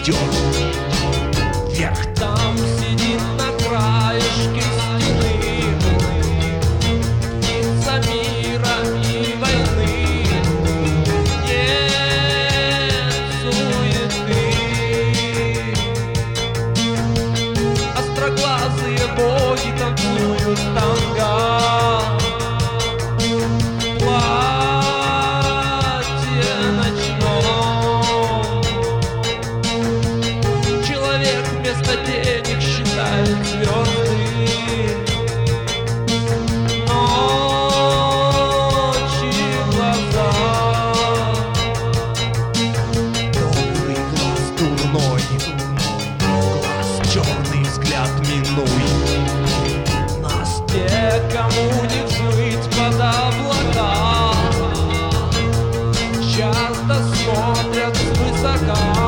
идет вверх. Там сидит на краешке стены птица мира и войны. Нет суеты. Остроглазые боги танцуют танго. Платье ночном. Человек вместо денег считает звезды. Ночи глаза. Добрый глаз дурной, глаз черный взгляд минуй. Нас те, кому не взмыть под облака, часто смотрят свысока.